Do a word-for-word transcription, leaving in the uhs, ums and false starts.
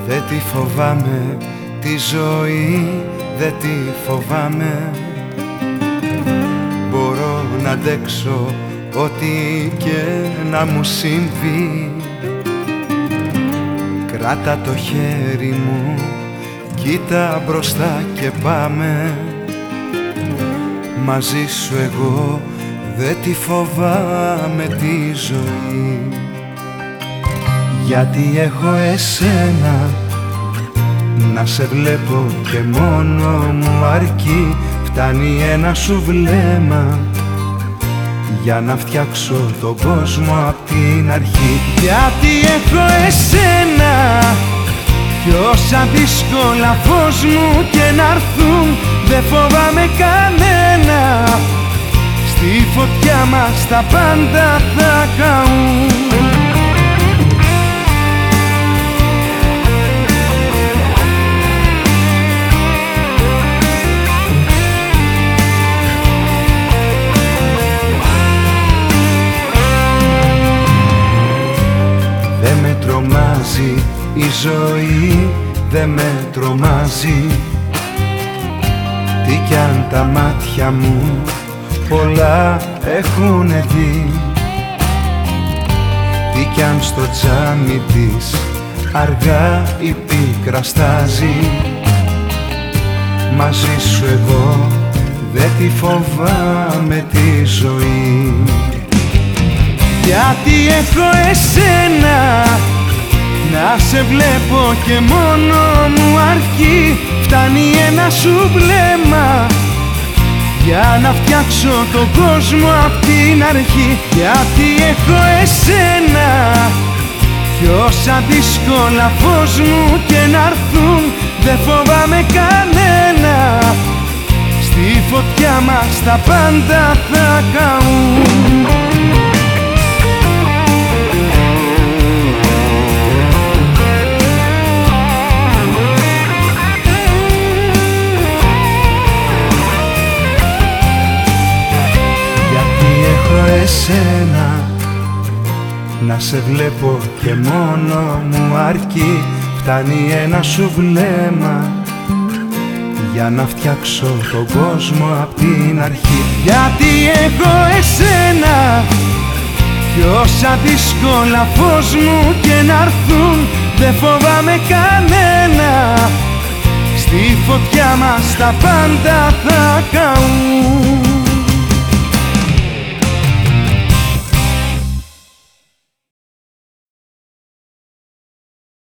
Δεν τη φοβάμαι τη ζωή, δεν τη φοβάμαι. Μπορώ να αντέξω ό,τι και να μου συμβεί. Κράτα το χέρι μου, κοίτα μπροστά και πάμε. Μαζί σου εγώ δεν τη φοβάμαι τη ζωή. Γιατί έχω εσένα, να σε βλέπω και μόνο μου αρκεί. Φτάνει ένα σου βλέμμα για να φτιάξω τον κόσμο απ' την αρχή. Γιατί έχω εσένα κι όσα δύσκολα φως μου και να'ρθούν, δεν φοβάμαι κανένα. Στη φωτιά μας τα πάντα θα καούν. Δε με τρομάζει η ζωή, δε με τρομάζει. Τι κι αν τα μάτια μου πολλά έχουνε δει. Τι κι αν στο τζάμι της αργά η πίκρα στάζει. Μαζί σου εγώ δεν τη φοβάμαι τη ζωή. Γιατί έχω εσένα, να σε βλέπω και μόνο μου αρκεί. Φτάνει ένα σου βλέμμα για να φτιάξω τον κόσμο απ' την αρχή. Γιατί έχω εσένα κι όσα δύσκολα φως μου και να'ρθούν, δεν φοβάμαι κανένα. Στη φωτιά μας τα πάντα θα καούν. Εσένα, να σε βλέπω και μόνο μου αρκεί. Φτάνει ένα σου βλέμμα για να φτιάξω τον κόσμο απ' την αρχή. Γιατί έχω εσένα κι όσα δύσκολα φως μου και να'ρθούν, δεν φοβάμαι κανένα. Στη φωτιά μας τα πάντα θα